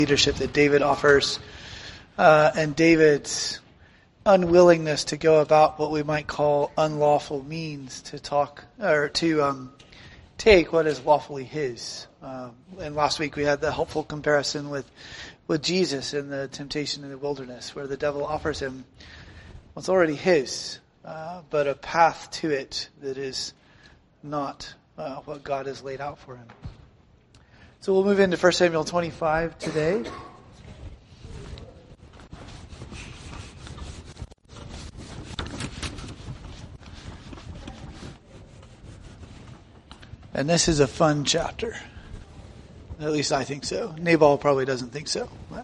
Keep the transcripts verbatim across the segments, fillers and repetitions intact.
leadership that David offers, uh, and David's unwillingness to go about what we might call unlawful means to talk or to um, take what is lawfully his. Um, and last week we had the helpful comparison with with Jesus in the temptation in the wilderness, where the devil offers him what's already his, uh, but a path to it that is not uh, what God has laid out for him. So we'll move into First Samuel twenty-five today. And this is a fun chapter. At least I think so. Nabal probably doesn't think so. Why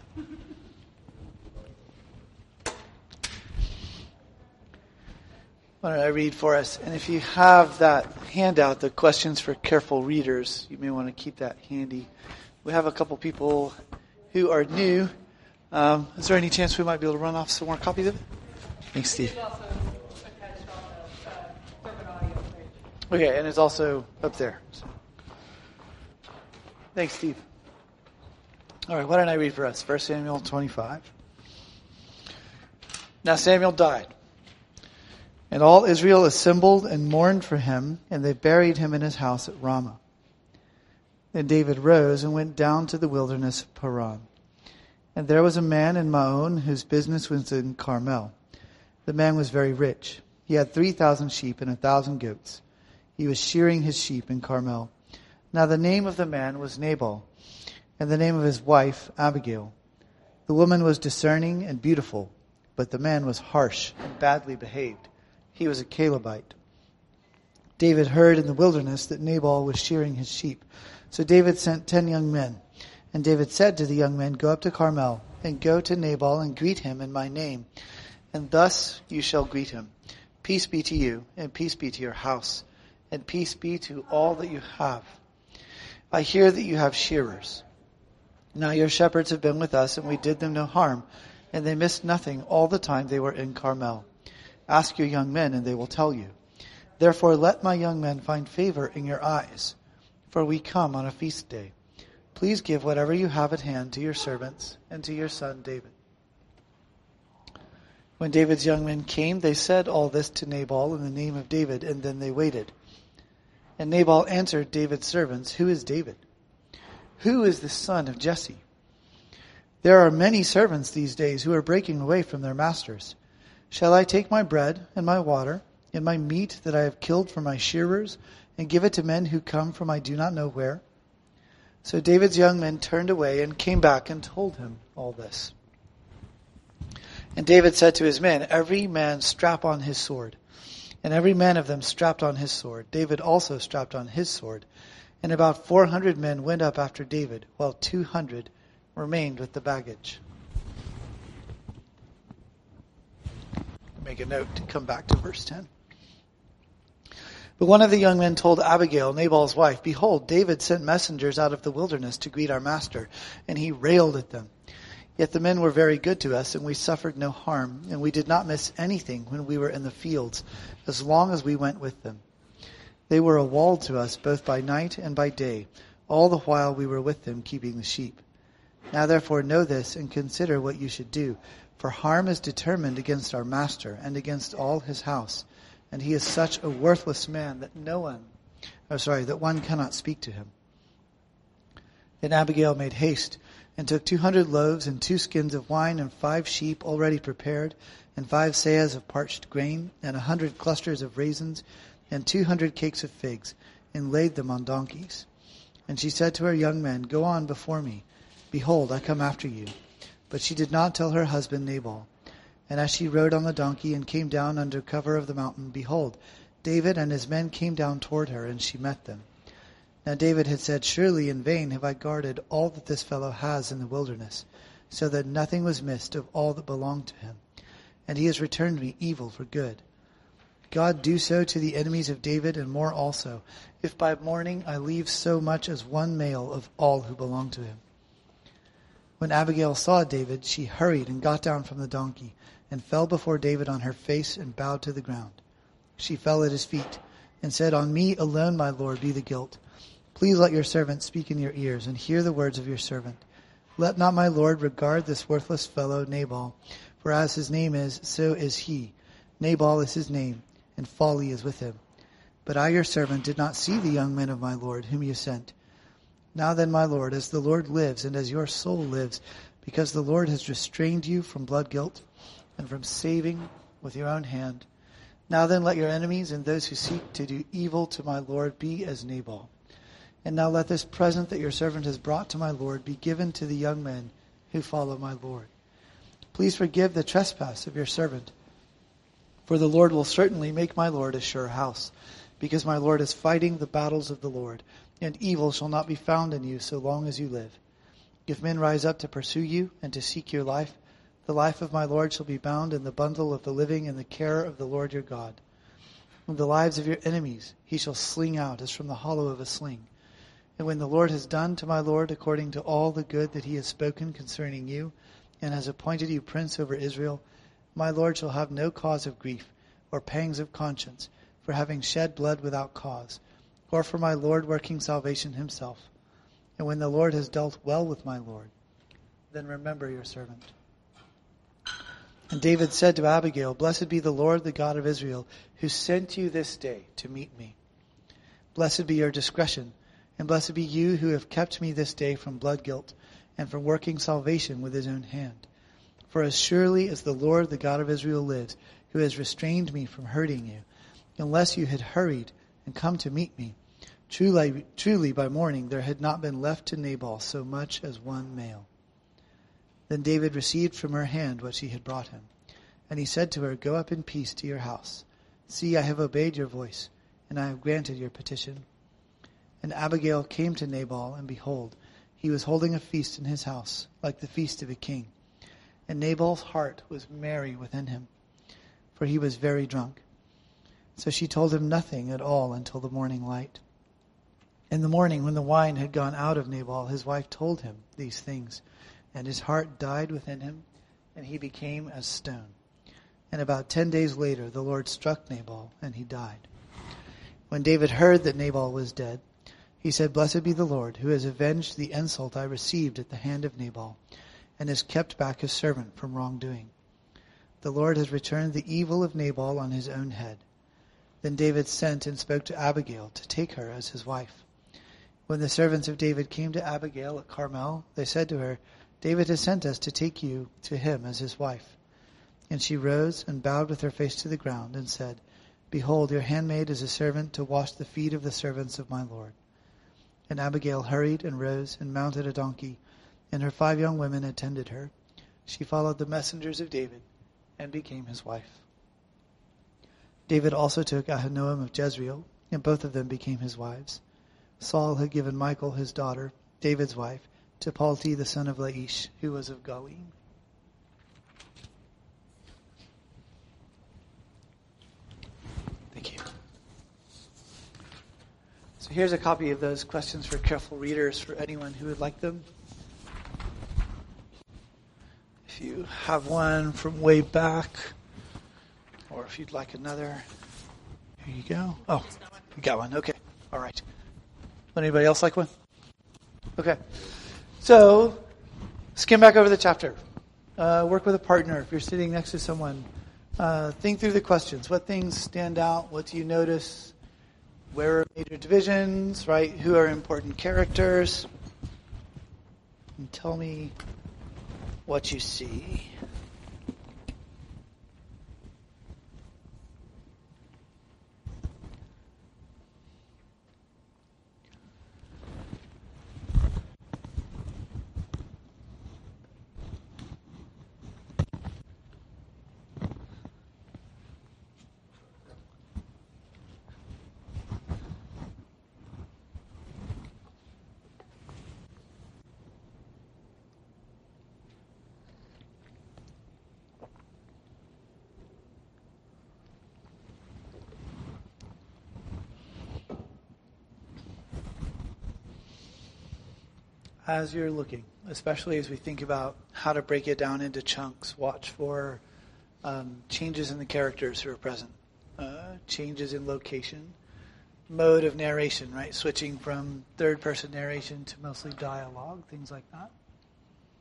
don't I read for us? And if you have that handout, the questions for careful readers, you may want to keep that handy. We have a couple people who are new. Um, is there any chance we might be able to run off some more copies of it? Thanks, Steve. Okay, and it's also up there. So. Thanks, Steve. All right, why don't I read for us? First Samuel twenty-five. Now Samuel died, and all Israel assembled and mourned for him, and they buried him in his house at Ramah. Then David rose and went down to the wilderness of Paran. And there was a man in Maon whose business was in Carmel. The man was very rich. He had three thousand sheep and a thousand goats. He was shearing his sheep in Carmel. Now the name of the man was Nabal, and the name of his wife Abigail. The woman was discerning and beautiful, but the man was harsh and badly behaved. He was a Calebite. David heard in the wilderness that Nabal was shearing his sheep. So David sent ten young men. And David said to the young men, "Go up to Carmel, and go to Nabal, and greet him in my name. And thus you shall greet him. Peace be to you, and peace be to your house, and peace be to all that you have. I hear that you have shearers. Now your shepherds have been with us, and we did them no harm, and they missed nothing all the time they were in Carmel. Ask your young men, and they will tell you. Therefore let my young men find favor in your eyes, for we come on a feast day. Please give whatever you have at hand to your servants and to your son David." When David's young men came, they said all this to Nabal in the name of David, and then they waited. And Nabal answered David's servants, "Who is David? Who is the son of Jesse? There are many servants these days who are breaking away from their masters. Shall I take my bread and my water and my meat that I have killed for my shearers and give it to men who come from I do not know where?" So David's young men turned away and came back and told him all this. And David said to his men, "Every man strap on his sword." And every man of them strapped on his sword. David also strapped on his sword. And about four hundred men went up after David, while two hundred remained with the baggage. Make a note to come back to verse ten. But one of the young men told Abigail, Nabal's wife, "Behold, David sent messengers out of the wilderness to greet our master, and he railed at them. Yet the men were very good to us, and we suffered no harm, and we did not miss anything when we were in the fields, as long as we went with them. They were a wall to us both by night and by day, all the while we were with them keeping the sheep. Now therefore know this, and consider what you should do, for harm is determined against our master and against all his house, and he is such a worthless man that no one, oh sorry, that one cannot speak to him." Then Abigail made haste, and took two hundred loaves and two skins of wine and five sheep already prepared, and five seahs of parched grain, and a hundred clusters of raisins, and two hundred cakes of figs, and laid them on donkeys. And she said to her young men, "Go on before me. Behold, I come after you." But she did not tell her husband Nabal. And as she rode on the donkey and came down under cover of the mountain, behold, David and his men came down toward her, and she met them. Now David had said, "Surely in vain have I guarded all that this fellow has in the wilderness, so that nothing was missed of all that belonged to him. And he has returned me evil for good. God do so to the enemies of David, and more also, if by morning I leave so much as one male of all who belong to him." When Abigail saw David, she hurried and got down from the donkey, and fell before David on her face and bowed to the ground. She fell at his feet, and said, "On me alone, my lord, be the guilt. Please let your servant speak in your ears, and hear the words of your servant. Let not my lord regard this worthless fellow Nabal, for as his name is, so is he. Nabal is his name, and folly is with him. But I, your servant, did not see the young men of my lord, whom you sent. Now then, my lord, as the Lord lives, and as your soul lives, because the Lord has restrained you from blood guilt, and from saving with your own hand, now then let your enemies and those who seek to do evil to my lord be as Nabal. And now let this present that your servant has brought to my lord be given to the young men who follow my lord. Please forgive the trespass of your servant, for the Lord will certainly make my lord a sure house, because my lord is fighting the battles of the Lord, and evil shall not be found in you so long as you live. If men rise up to pursue you and to seek your life, the life of my lord shall be bound in the bundle of the living in the care of the Lord your God. And the lives of your enemies he shall sling out as from the hollow of a sling. And when the Lord has done to my lord according to all the good that he has spoken concerning you, and has appointed you prince over Israel, my lord shall have no cause of grief or pangs of conscience for having shed blood without cause, or for my lord working salvation himself. And when the Lord has dealt well with my lord, then remember your servant. And David said to Abigail, Blessed be the Lord, the God of Israel, who sent you this day to meet me. Blessed be your discretion, and blessed be you who have kept me this day from blood guilt, and from working salvation with his own hand. For as surely as the Lord, the God of Israel, lives, who has restrained me from hurting you, unless you had hurried and come to meet me, truly, truly by morning there had not been left to Nabal so much as one male. Then David received from her hand what she had brought him. And he said to her, Go up in peace to your house. See, I have obeyed your voice, and I have granted your petition. And Abigail came to Nabal, and behold, he was holding a feast in his house, like the feast of a king. And Nabal's heart was merry within him, for he was very drunk. So she told him nothing at all until the morning light. In the morning, when the wine had gone out of Nabal, his wife told him these things. And his heart died within him, and he became as stone. And about ten days later the Lord struck Nabal, and he died. When David heard that Nabal was dead, he said, Blessed be the Lord, who has avenged the insult I received at the hand of Nabal, and has kept back his servant from wrongdoing. The Lord has returned the evil of Nabal on his own head. Then David sent and spoke to Abigail to take her as his wife. When the servants of David came to Abigail at Carmel, they said to her, David has sent us to take you to him as his wife. And she rose and bowed with her face to the ground and said, Behold, your handmaid is a servant to wash the feet of the servants of my Lord. And Abigail hurried and rose and mounted a donkey, and her five young women attended her. She followed the messengers of David and became his wife. David also took Ahinoam of Jezreel, and both of them became his wives. Saul had given Michal, his daughter, David's wife, to Palti the son of Laish, who was of Galim. Thank you. So here's a copy of those questions for careful readers for anyone who would like them. If you have one from way back, or if you'd like another, here you go. Oh, you got one. Okay. All right. Would anybody else like one? Okay. So, skim back over the chapter. Uh, work with a partner if you're sitting next to someone. Uh, think through the questions. What things stand out? What do you notice? Where are major divisions, right? Who are important characters? And tell me what you see. As you're looking, especially as we think about how to break it down into chunks, watch for um, changes in the characters who are present, uh, changes in location, mode of narration, right? Switching from third-person narration to mostly dialogue, things like that.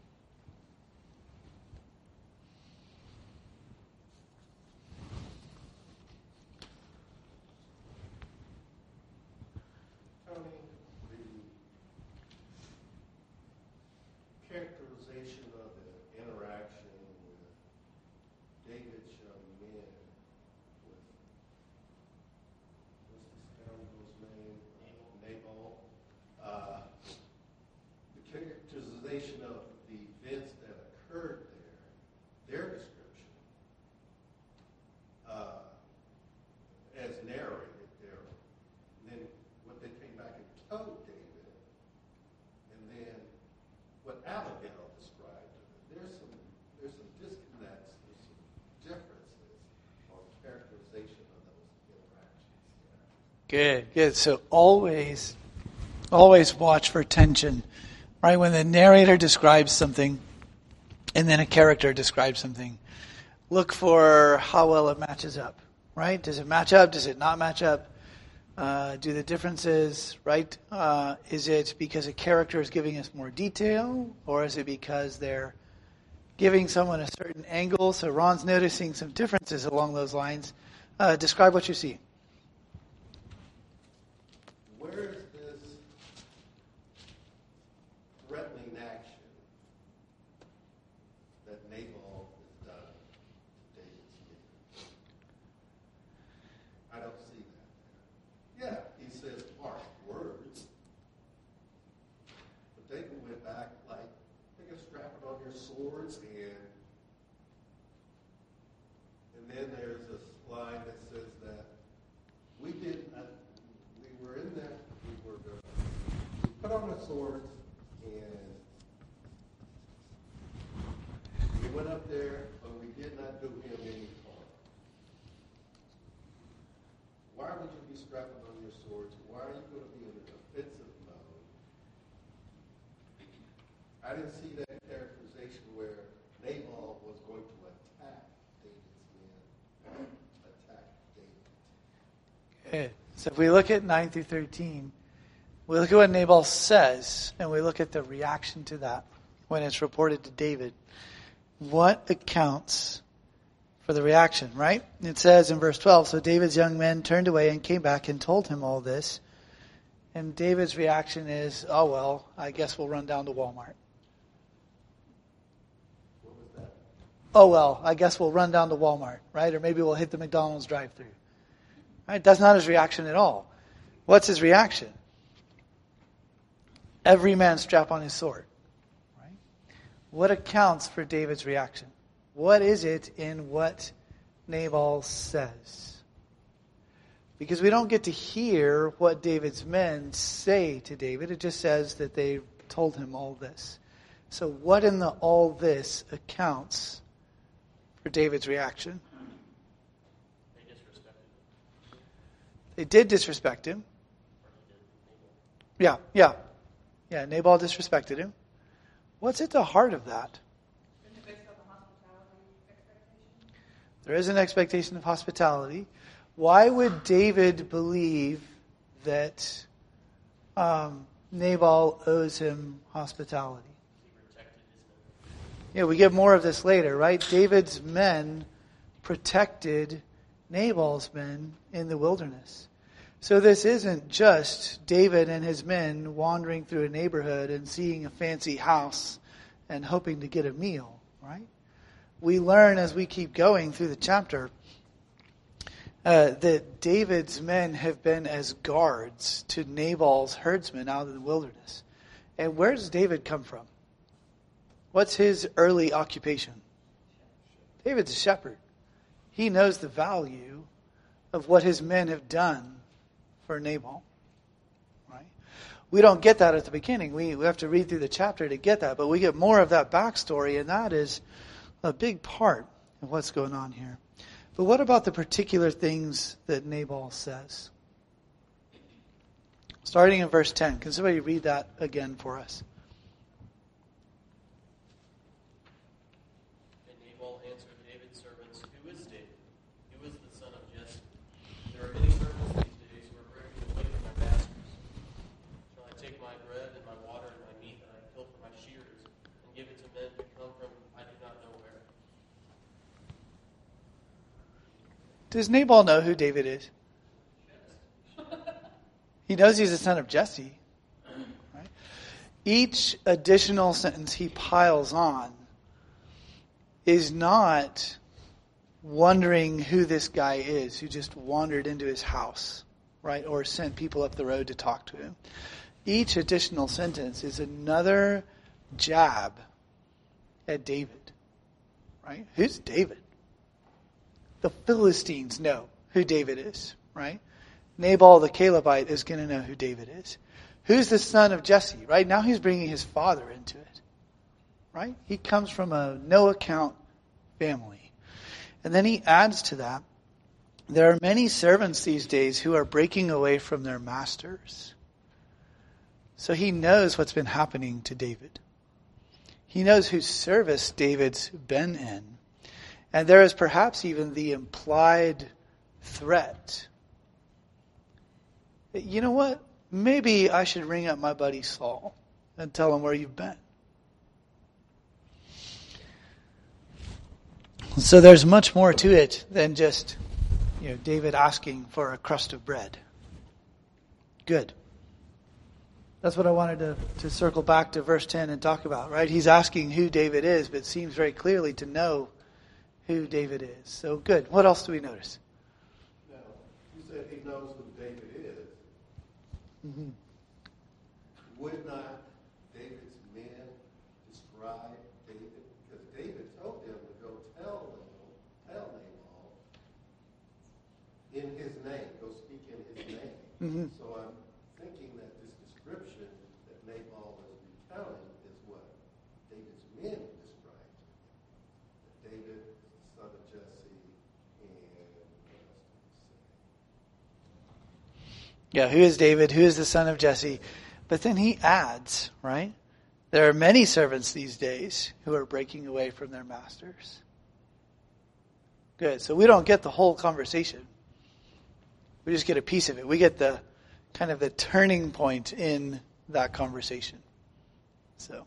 Good, good. So always, always watch for tension, right? When the narrator describes something and then a character describes something, look for how well it matches up, right? Does it match up? Does it not match up? Uh, do the differences, right? Uh, is it because a character is giving us more detail, or is it because they're giving someone a certain angle? So Ron's noticing some differences along those lines. Uh, describe what you see. Where is this threatening action that Nabal has done to David's men? I don't see that there. Yeah, he says harsh words. But David went back like, I guess, strap it on your swords, and and then there's this line that says that we did not, we were in there, we were going to put on the swords, and we went up there, but we did not do him any harm. Why would you be strapping on your swords? Why are you going to be in an offensive mode? I didn't see that characterization where Nabal was going to attack David's men. Attack David. Okay. So if we look at nine through thirteen, we look at what Nabal says, and we look at the reaction to that when it's reported to David. What accounts for the reaction, right? It says in verse twelve, so David's young men turned away and came back and told him all this. And David's reaction is, oh, well, I guess we'll run down to Walmart. What was that? Oh, well, I guess we'll run down to Walmart, right? Or maybe we'll hit the McDonald's drive-thru. Right? That's not his reaction at all. What's his reaction? Every man strap on his sword. Right? What accounts for David's reaction? What is it in what Nabal says? Because we don't get to hear what David's men say to David. It just says that they told him all this. So what in the all this accounts for David's reaction? They disrespected him. They did disrespect him. Yeah, yeah. Yeah, Nabal disrespected him. What's at the heart of that? There is an expectation of hospitality. Why would David believe that um, Nabal owes him hospitality? Yeah, we get more of this later, right? David's men protected Nabal's men in the wilderness. So this isn't just David and his men wandering through a neighborhood and seeing a fancy house and hoping to get a meal, right? We learn as we keep going through the chapter uh, that David's men have been as guards to Nabal's herdsmen out in the wilderness. And where does David come from? What's his early occupation? David's a shepherd. He knows the value of what his men have done for Nabal. Right? We don't get that at the beginning. We, we have to read through the chapter to get that. But we get more of that backstory, and that is a big part of what's going on here. But what about the particular things that Nabal says? Starting in verse ten. Can somebody read that again for us? And Nabal answered David's servants, Who is David? Who is the son of Jesse? There are many servants these days who are breaking away from my masters. Shall I take my bread and my water and my meat that I kill for my shearers and give it to men who come from I do not know where? Does Nabal know who David is? He knows he's the son of Jesse. Right? Each additional sentence he piles on is not wondering who this guy is who just wandered into his house, right, or sent people up the road to talk to him. Each additional sentence is another jab at David. Right? Who's David? The Philistines know who David is, right? Nabal the Calebite is going to know who David is. Who's the son of Jesse, right? Now he's bringing his father into it, right? He comes from a no-account family. And then he adds to that There are many servants these days who are breaking away from their masters. So he knows what's been happening to David. He knows whose service David's been in. And there is perhaps even the implied threat that, you know what, maybe I should ring up my buddy Saul and tell him where you've been. So there's much more to it than just, you know, David asking for a crust of bread. Good. That's what I wanted to, to circle back to verse ten and talk about, right? He's asking who David is, but seems very clearly to know who David is. So good. What else do we notice? Now, you said he knows who David is. Mm-hmm. Would not David's men describe David? Because David told them to go tell them, tell Nabal in his name, go speak in his name. Mm-hmm. So I'm thinking that this description that Nabal is recounting is what David's men described. That David, son of Jesse, and what else did he say? Yeah, who is David? Who is the son of Jesse? But then he adds, right? There are many servants these days who are breaking away from their masters. Good. So we don't get the whole conversation. We just get a piece of it. We get the kind of the turning point in that conversation. So,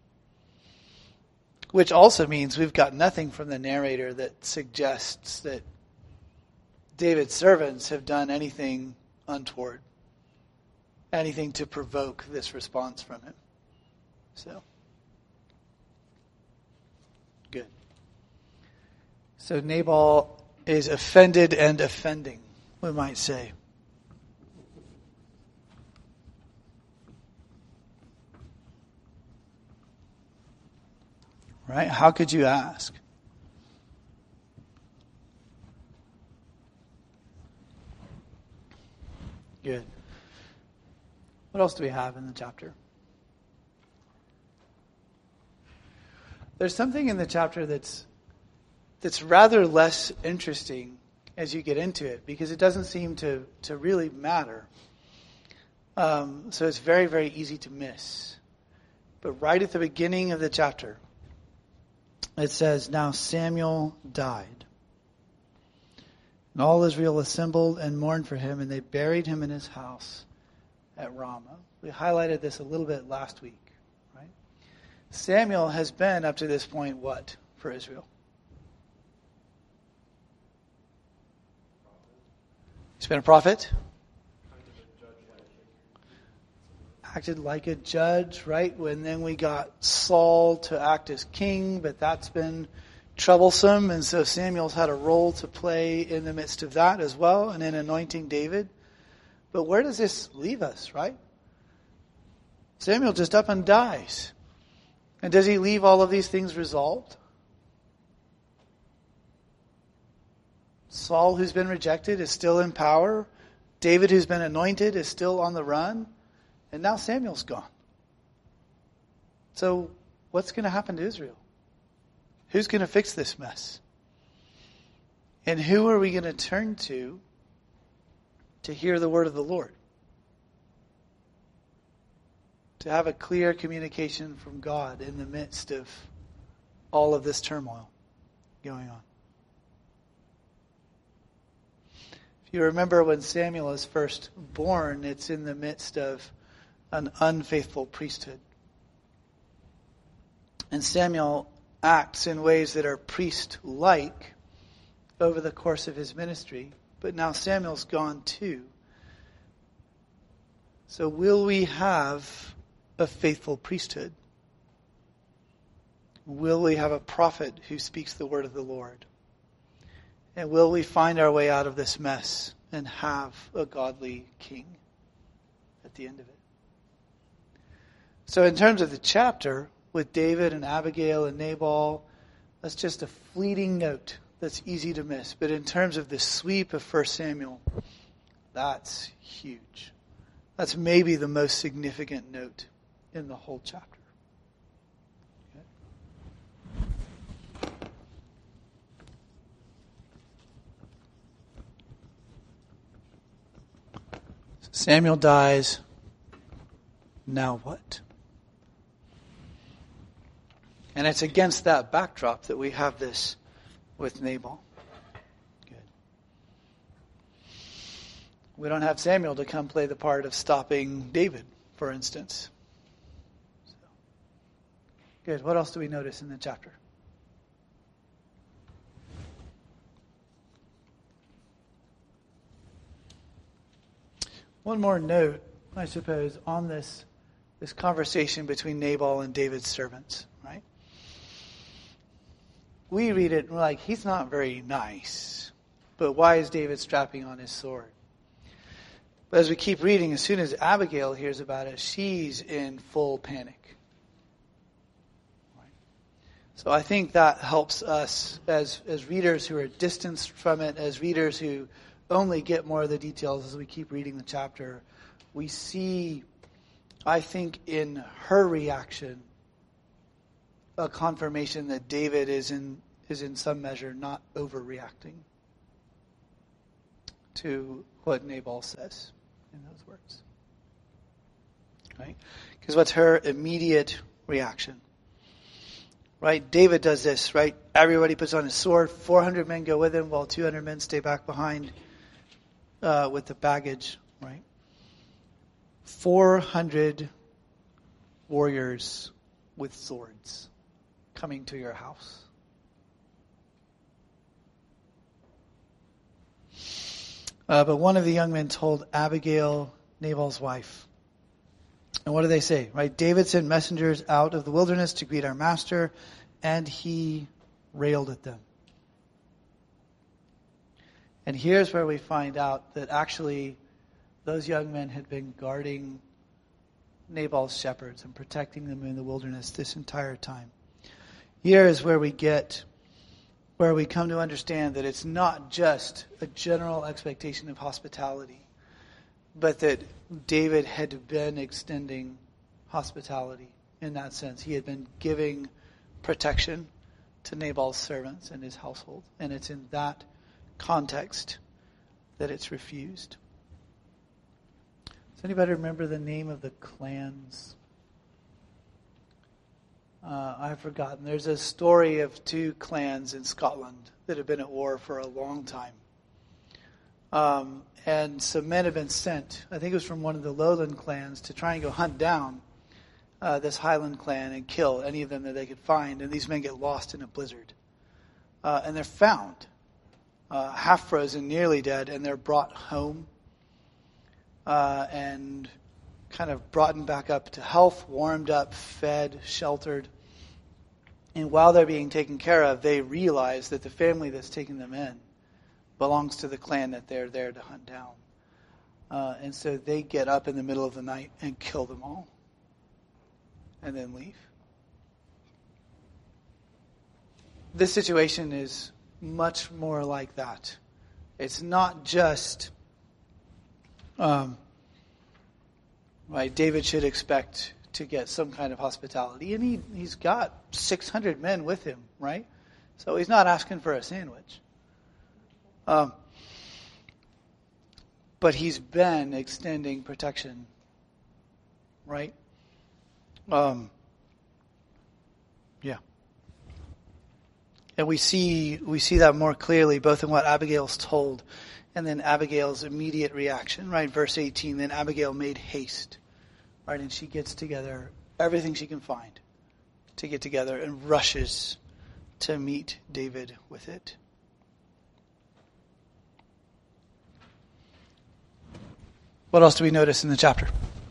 which also means we've got nothing from the narrator that suggests that David's servants have done anything untoward, anything to provoke this response from him. So, good. So Nabal is offended and offending, we might say. Right? How could you ask? Good. What else do we have in the chapter? There's something in the chapter that's that's rather less interesting as you get into it, because it doesn't seem to, to really matter. Um, so it's very, very easy to miss. But right at the beginning of the chapter, it says, "Now Samuel died. And all Israel assembled and mourned for him, and they buried him in his house at Ramah." We highlighted this a little bit last week, right? Samuel has been, up to this point, what for Israel? He's been a prophet. Acted like a judge, right? When then we got Saul to act as king, but that's been troublesome, and so Samuel's had a role to play in the midst of that as well, and in anointing David. But where does this leave us, right? Samuel just up and dies. And does he leave all of these things resolved? Saul, who's been rejected, is still in power. David, who's been anointed, is still on the run. And now Samuel's gone. So what's going to happen to Israel? Who's going to fix this mess? And who are we going to turn to to hear the word of the Lord? To have a clear communication from God in the midst of all of this turmoil going on. If you remember when Samuel is first born, it's in the midst of an unfaithful priesthood. And Samuel acts in ways that are priest-like over the course of his ministry. But now Samuel's gone too. So will we have a faithful priesthood? Will we have a prophet who speaks the word of the Lord? And will we find our way out of this mess and have a godly king at the end of it? So in terms of the chapter, with David and Abigail and Nabal, that's just a fleeting note that's easy to miss. But in terms of the sweep of First Samuel, that's huge. That's maybe the most significant note in the whole chapter. Okay. Samuel dies. Now what? And it's against that backdrop that we have this with Nabal. Good. We don't have Samuel to come play the part of stopping David, for instance. So. Good. What else do we notice in the chapter? One more note, I suppose, on this, this conversation between Nabal and David's servants, right? We read it like, he's not very nice, but why is David strapping on his sword? But as we keep reading, as soon as Abigail hears about it, she's in full panic. Right? So I think that helps us as, as readers who are distanced from it, as readers who only get more of the details as we keep reading the chapter. We see, I think, in her reaction, a confirmation that David is in is in some measure not overreacting to what Nabal says in those words. Right? Because what's her immediate reaction? Right? David does this, right? Everybody puts on his sword. four hundred men go with him while two hundred men stay back behind uh, with the baggage, right? four hundred warriors with swords coming to your house. Uh, but one of the young men told Abigail, Nabal's wife. And what do they say? Right? David sent messengers out of the wilderness to greet our master, and he railed at them. And here's where we find out that actually those young men had been guarding Nabal's shepherds and protecting them in the wilderness this entire time. Here is where we get, where we come to understand that it's not just a general expectation of hospitality, but that David had been extending hospitality in that sense. He had been giving protection to Nabal's servants and his household. And it's in that context that it's refused. Does anybody remember the name of the clans? Uh, I've forgotten. There's a story of two clans in Scotland that have been at war for a long time. Um, and some men have been sent, I think it was from one of the lowland clans, to try and go hunt down uh, this Highland clan and kill any of them that they could find. And these men get lost in a blizzard. Uh, and they're found, uh, half frozen, nearly dead, and they're brought home uh, and kind of brought back up to health, warmed up, fed, sheltered. And while they're being taken care of, they realize that the family that's taking them in belongs to the clan that they're there to hunt down. Uh, and so they get up in the middle of the night and kill them all. And then leave. This situation is much more like that. It's not just, um, right, David should expect to get some kind of hospitality. And he, he's got six hundred men with him, right? So he's not asking for a sandwich. Um, but he's been extending protection, right? Um, yeah. And we see we see that more clearly both in what Abigail's told and then Abigail's immediate reaction, right? Verse eighteen, then Abigail made haste, right? And she gets together everything she can find to get together and rushes to meet David with it. What else do we notice in the chapter?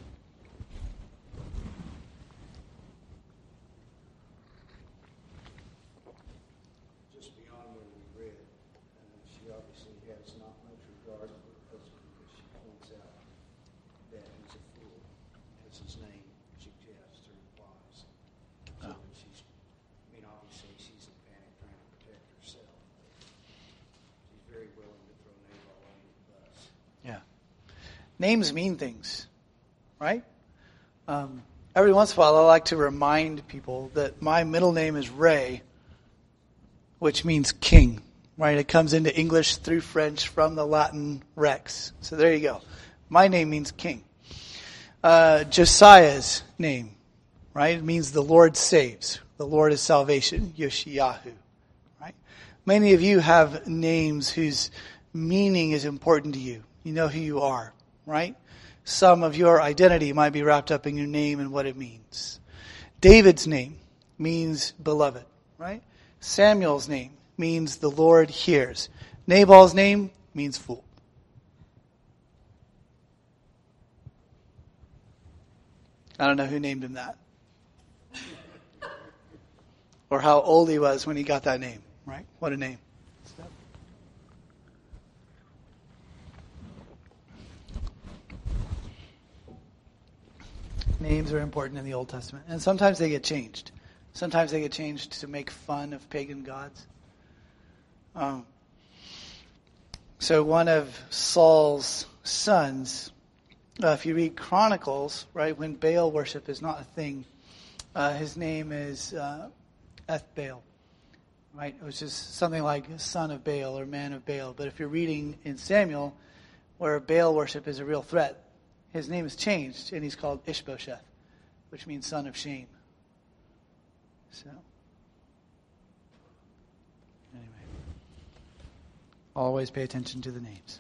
Just beyond what we read, uh, she obviously has not much regard for her husband because she points out that he's a fool, as his name suggests or implies. So Oh. she's, I mean, obviously she's in panic trying to protect herself. She's very willing to throw Nabal under the bus. Yeah. Names mean things, right? Um, every once in a while, I like to remind people that my middle name is Ray, which means king, right? It comes into English through French from the Latin rex. So there you go. My name means king. Uh, Josiah's name, right? It means the Lord saves. The Lord is salvation, Yoshiyahu, right? Many of you have names whose meaning is important to you. You know who you are, right? Some of your identity might be wrapped up in your name and what it means. David's name means beloved, right? Samuel's name means the Lord hears. Nabal's name means fool. I don't know who named him that. Or how old he was when he got that name, right? What a name. Names are important in the Old Testament. And sometimes they get changed. Sometimes they get changed to make fun of pagan gods. Um, so one of Saul's sons, uh, if you read Chronicles, right, when Baal worship is not a thing, uh, his name is uh, Ethbaal, right, which is something like son of Baal or man of Baal. But if you're reading in Samuel, where Baal worship is a real threat, his name is changed, and he's called Ishbosheth, which means son of shame. So, anyway, always pay attention to the names.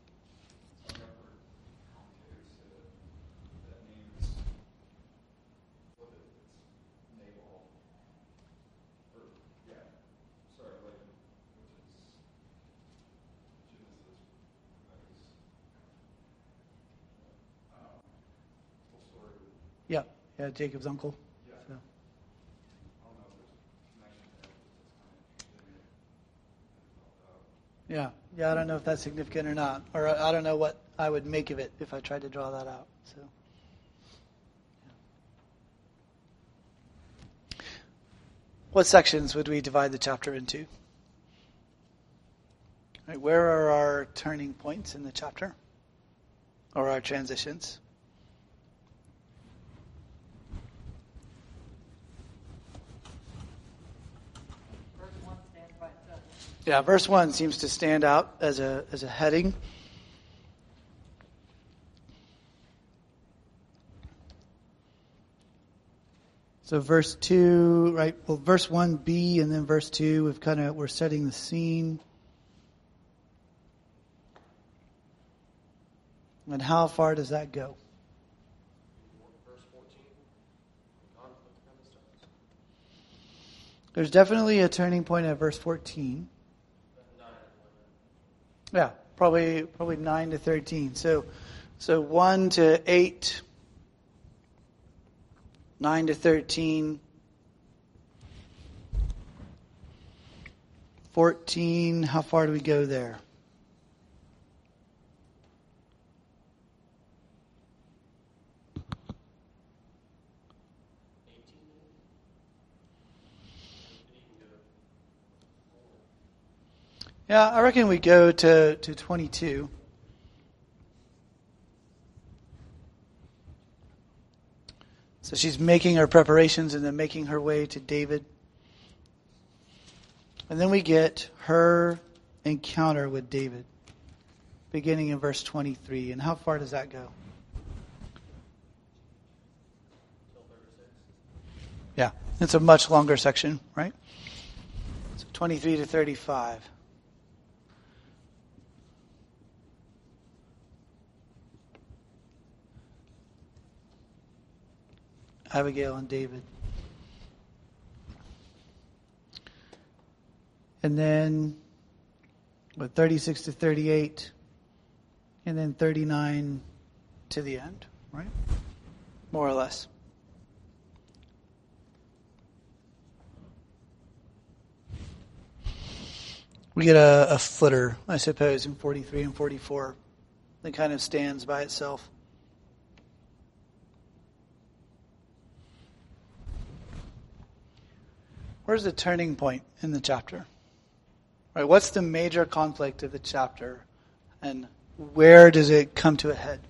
Yeah, yeah, Jacob's uncle. Yeah. So. I don't know if there's a connection there. Yeah, yeah, I don't know if that's significant or not, or I don't know what I would make of it if I tried to draw that out. So, yeah. What sections would we divide the chapter into? Right, where are our turning points in the chapter, or our transitions? Yeah, verse one seems to stand out as a as a heading. So verse two, right? Well, verse one B and then verse two, we've kind of we're setting the scene. And how far does that go? Verse fourteen. Conflict kind of starts. There's definitely a turning point at verse fourteen. Yeah, probably probably nine to thirteen. So, so one to eight, nine to thirteen, fourteen. How far do we go there? Yeah, I reckon we go to, to twenty-two. So she's making her preparations and then making her way to David. And then we get her encounter with David, beginning in verse twenty-three. And how far does that go? Yeah, it's a much longer section, right? So twenty-three to thirty-five. Abigail and David. And then, what, thirty-six to thirty-eight, and then thirty-nine to the end, right? More or less. We get a, a footer, I suppose, in forty-three and forty-four that kind of stands by itself. Where's the turning point in the chapter? Right, what's the major conflict of the chapter, and where does it come to a head?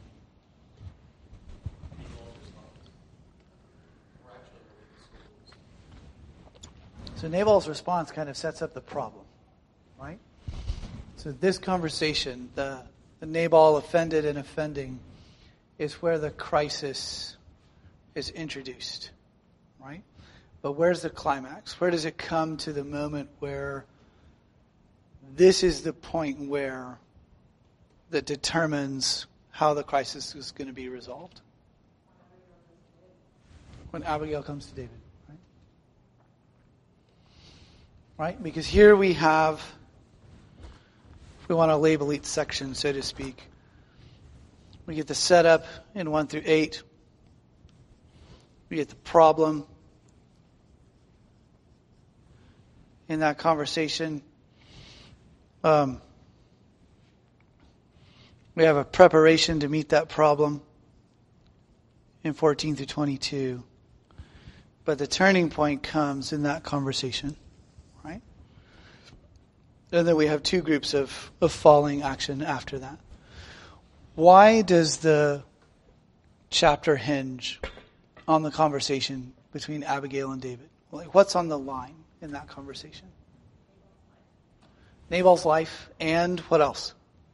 So Nabal's response kind of sets up the problem, right? So this conversation, the the Nabal offended and offending, is where the crisis is introduced, right? But where's the climax? Where does it come to the moment where this is the point where that determines how the crisis is going to be resolved? When Abigail comes to David, right? Right? Because here we have, if we want to label each section, so to speak, we get the setup in one through eight. We get the problem in that conversation. Um, we have a preparation to meet that problem in fourteen through twenty-two. But the turning point comes in that conversation, right? And then we have two groups of, of falling action after that. Why does the chapter hinge on the conversation between Abigail and David? Like, what's on the line in that conversation? Nabal's life and what else?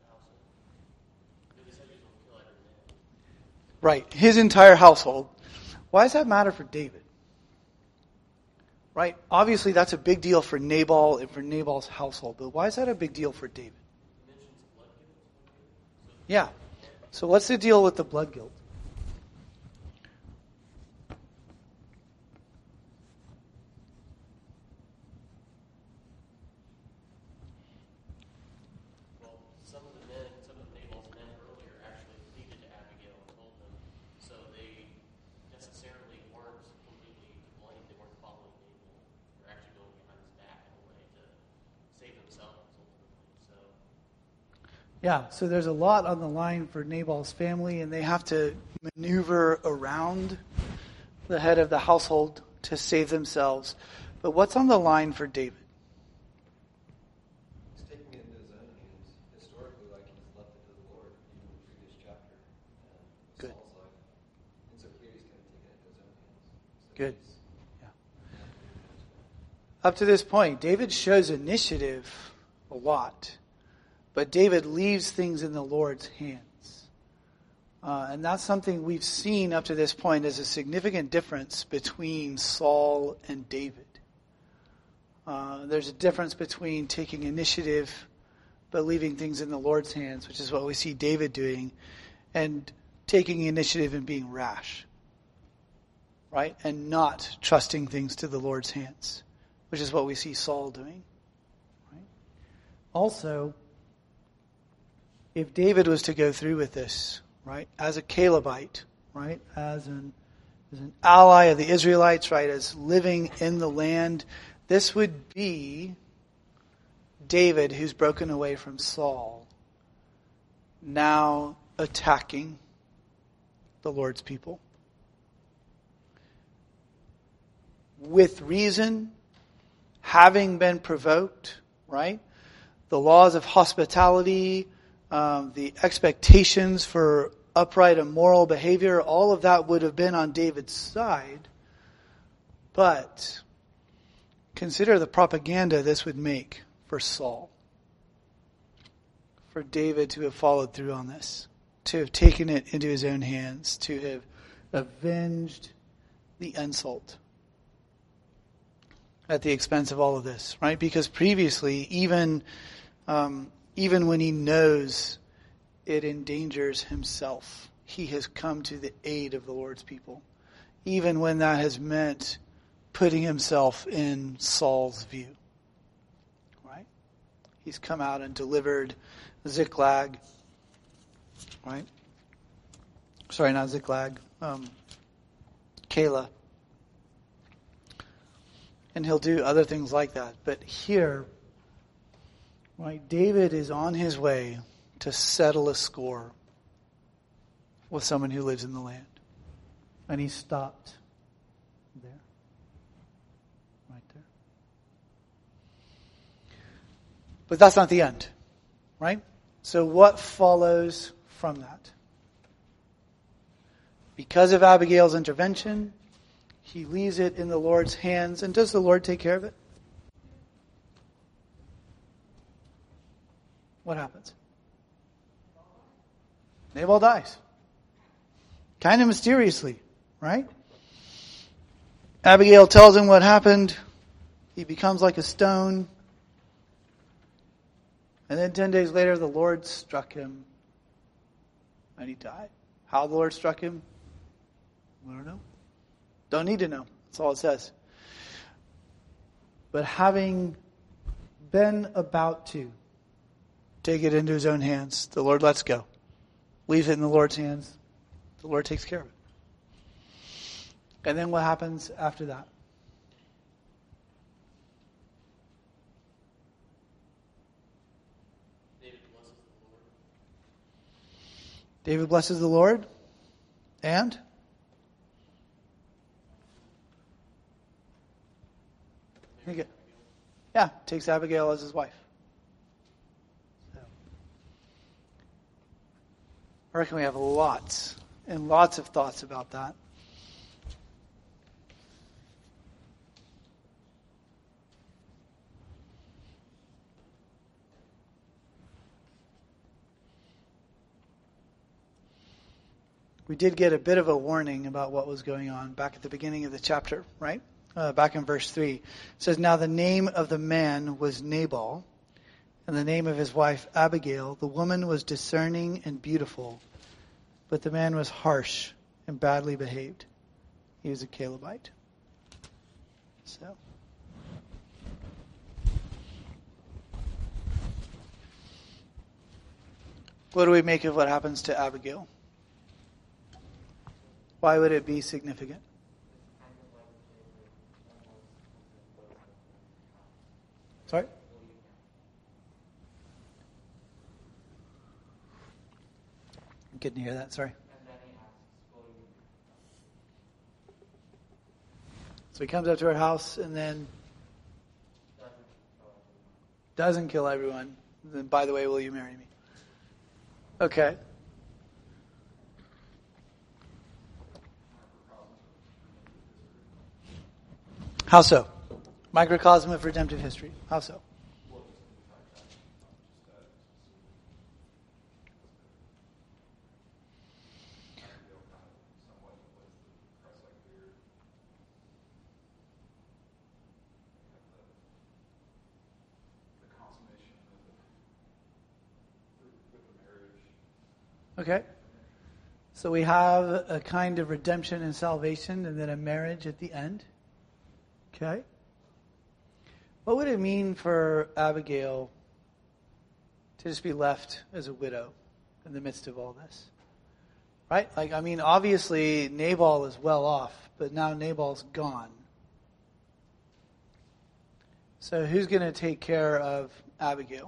Right, his entire household. Why does that matter for David? Right, obviously that's a big deal for Nabal and for Nabal's household, but why is that a big deal for David? Yeah, so what's the deal with the blood guilt? Yeah, so there's a lot on the line for Nabal's family, and they have to maneuver around the head of the household to save themselves. But what's on the line for David? He's taking it into his own hands, historically, like he's left it to the Lord, even in the previous chapter. Uh, Good. Saul's life. And so here he's kind of taking it into his own hands. So Good. he's- Yeah. Up to this point, David shows initiative a lot. But David leaves things in the Lord's hands. Uh, and that's something we've seen up to this point as a significant difference between Saul and David. Uh, there's a difference between taking initiative but leaving things in the Lord's hands, which is what we see David doing, and taking initiative and being rash. Right? And not trusting things to the Lord's hands, which is what we see Saul doing. Right? Also, if David was to go through with this, right, as a Calebite, right, as an, as an ally of the Israelites, right, as living in the land, this would be David, who's broken away from Saul, now attacking the Lord's people. With reason, having been provoked, right, the laws of hospitality, Um, the expectations for upright and moral behavior, all of that would have been on David's side. But consider the propaganda this would make for Saul. For David to have followed through on this. To have taken it into his own hands. To have avenged the insult at the expense of all of this. Right? Because previously, even... Um, Even when he knows it endangers himself, he has come to the aid of the Lord's people. Even when that has meant putting himself in Saul's view. Right? He's come out and delivered Ziklag. Right? Sorry, not Ziklag. Um, Keilah. And he'll do other things like that. But here... Right, David is on his way to settle a score with someone who lives in the land. And he stopped there. Right there. But that's not the end. Right? So what follows from that? Because of Abigail's intervention, he leaves it in the Lord's hands. And does the Lord take care of it? What happens? Nabal dies. Kind of mysteriously, right? Abigail tells him what happened. He becomes like a stone. And then ten days later, the Lord struck him. And he died. How the Lord struck him? I don't know. Don't need to know. That's all it says. But having been about to take it into his own hands, the Lord lets go. Leaves it in the Lord's hands. The Lord takes care of it. And then what happens after that? David blesses the Lord. David blesses the Lord. And? He get- Yeah, takes Abigail as his wife. So, I reckon we have lots and lots of thoughts about that. We did get a bit of a warning about what was going on back at the beginning of the chapter, right? Uh, back in verse three. It says, "Now the name of the man was Nabal, and the name of his wife Abigail. The woman was discerning and beautiful, but the man was harsh and badly behaved. He was a Calebite." So, what do we make of what happens to Abigail? Why would it be significant? Sorry? Couldn't hear that, sorry. So he comes up to her house and then doesn't kill everyone. Then, by the way, will you marry me? Okay. How so? Microcosm of redemptive history. How so? Okay. So we have a kind of redemption and salvation and then a marriage at the end. Okay. What would it mean for Abigail to just be left as a widow in the midst of all this? Right? Like, I mean, obviously Nabal is well off, but now Nabal's gone. So who's going to take care of Abigail?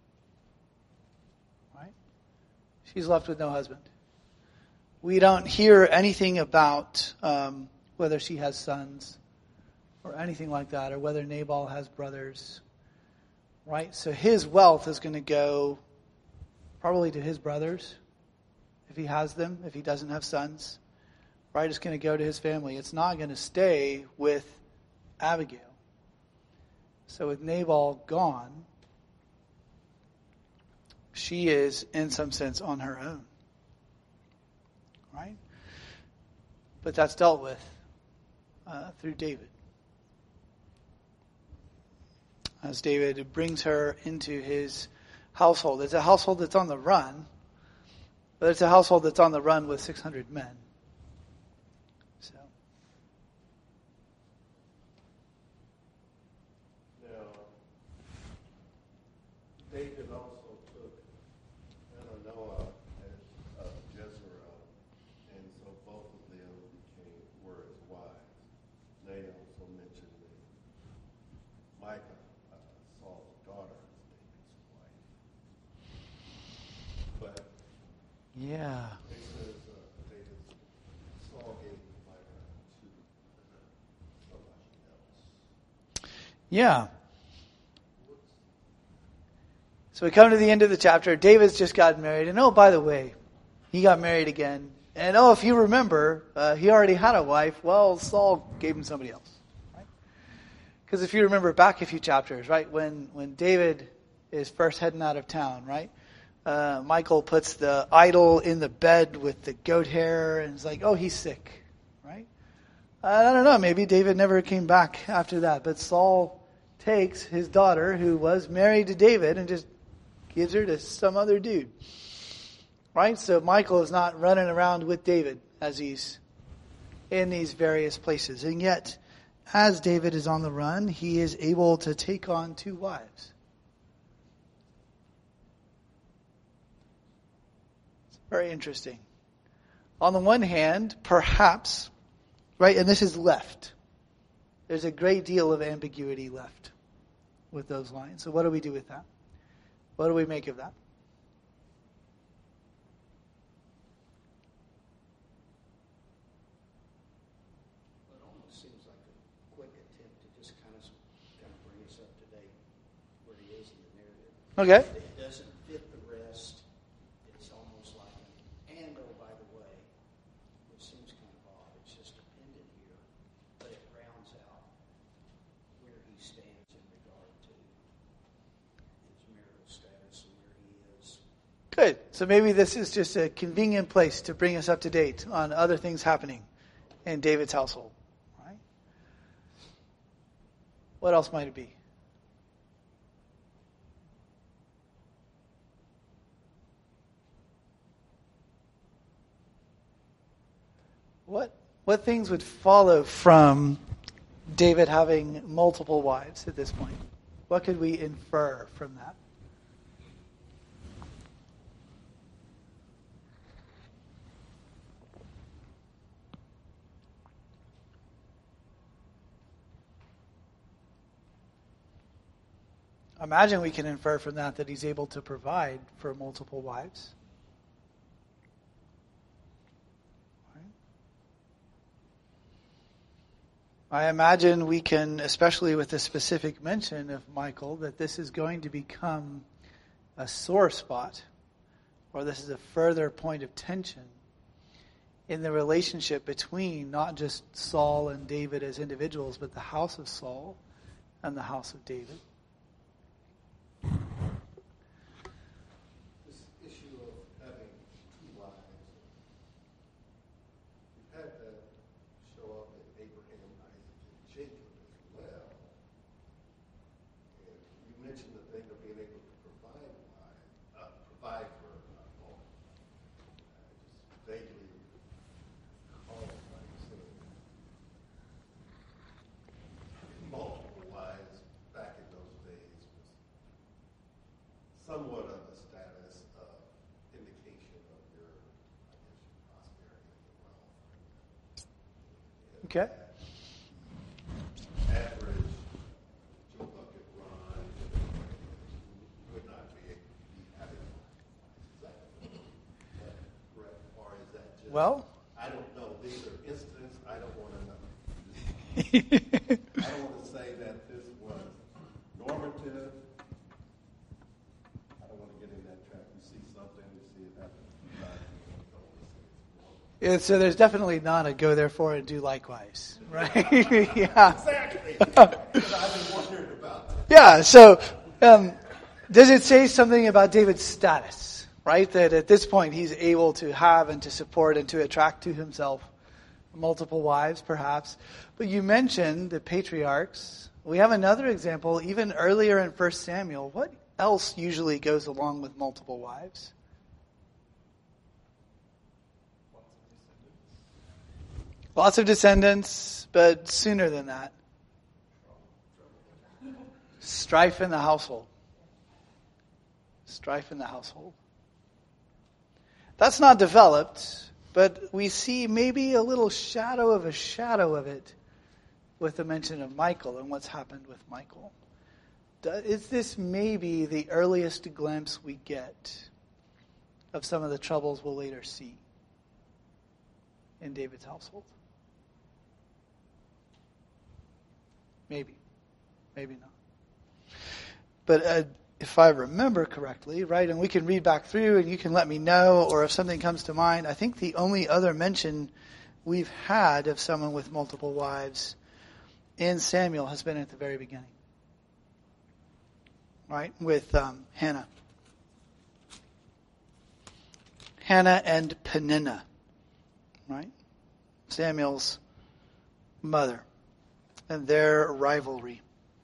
Right? She's left with no husband. We don't hear anything about um, whether she has sons or anything like that, or whether Nabal has brothers, right? So his wealth is going to go probably to his brothers, if he has them, if he doesn't have sons, right? It's going to go to his family. It's not going to stay with Abigail. So with Nabal gone, she is, in some sense, on her own, right? But that's dealt with uh, through David. As David brings her into his household. It's a household that's on the run, but it's a household that's on the run with six hundred men. So. Now, David also took Manoah as of Jezreel, and so both of them became were his wives. They also mentioned that Micah, Saul's daughter, is David's wife. But Yeah. it says uh, David, Saul gave Micah to somebody else. Yeah. So we come to the end of the chapter. David's just gotten married. And oh, by the way, he got married again. And oh, if you remember, uh, he already had a wife. Well, Saul gave him somebody else. Because if you remember back a few chapters, right, when, when David is first heading out of town, right, Uh, Michal puts the idol in the bed with the goat hair, and it's like, oh, he's sick, right? I don't know, maybe David never came back after that, but Saul takes his daughter, who was married to David, and just gives her to some other dude, right? So Michal is not running around with David as he's in these various places, and yet, as David is on the run, he is able to take on two wives. Very interesting. On the one hand, perhaps, right, and this is left. There's a great deal of ambiguity left with those lines. So what do we do with that? What do we make of that? Well, it almost seems like a quick attempt to just kind of, kind of bring us up to date where he is in the narrative. Okay. It doesn't fit the rest. It's almost like an and oh, by the way, which seems kind of odd. It's just appended here, but it rounds out where he stands in regard to his marital status and where he is. Good. So maybe this is just a convenient place to bring us up to date on other things happening in David's household. Right? What else might it be? What what things would follow from David having multiple wives at this point? What could we infer from that? I imagine we can infer from that that he's able to provide for multiple wives. I imagine we can, especially with the specific mention of Michal, that this is going to become a sore spot, or this is a further point of tension in the relationship between not just Saul and David as individuals, but the house of Saul and the house of David. This issue of having two wives, we've had that show up in Abraham, Isaac, and Jacob as well. And you mentioned the thing of being able to provide wives, uh, provide for uh, all. I just vaguely recall like saying multiple wives back in those days was somewhat of a status of indication of your, I guess, your prosperity and your wealth. Okay. Average Joe Bucket Ron would not be, be having is that, is that correct? Or is that just, Well, I don't know. These are incidents I don't want to know. I don't want to say that this was normative. I don't want to get in that trap. You see something, you see it happen. You don't want to say it's normal. yeah, so there's definitely not a go therefore and do likewise, right? yeah. Exactly. I've been wondering about that. Yeah, so um, does it say something about David's status, right? That at this point he's able to have and to support and to attract to himself multiple wives, perhaps. But you mentioned the patriarchs. We have another example, even earlier in First Samuel. What else usually goes along with multiple wives? Lots of descendants, but sooner than that. Strife in the household. Strife in the household. That's not developed, but we see maybe a little shadow of a shadow of it with the mention of Michal and what's happened with Michal. Is this maybe the earliest glimpse we get of some of the troubles we'll later see in David's household? Maybe. Maybe not. But uh, if I remember correctly, right, and we can read back through and you can let me know, or if something comes to mind, I think the only other mention we've had of someone with multiple wives in Samuel has been at the very beginning. Right, with um, Hannah. Hannah and Peninnah, right? Samuel's mother, and their rivalry.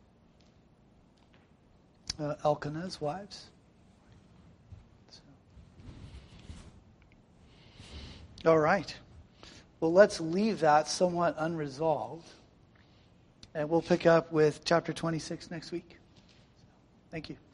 Uh, Elkanah's wives. So. All right. Well, let's leave that somewhat unresolved, and we'll pick up with chapter twenty-six next week. Thank you.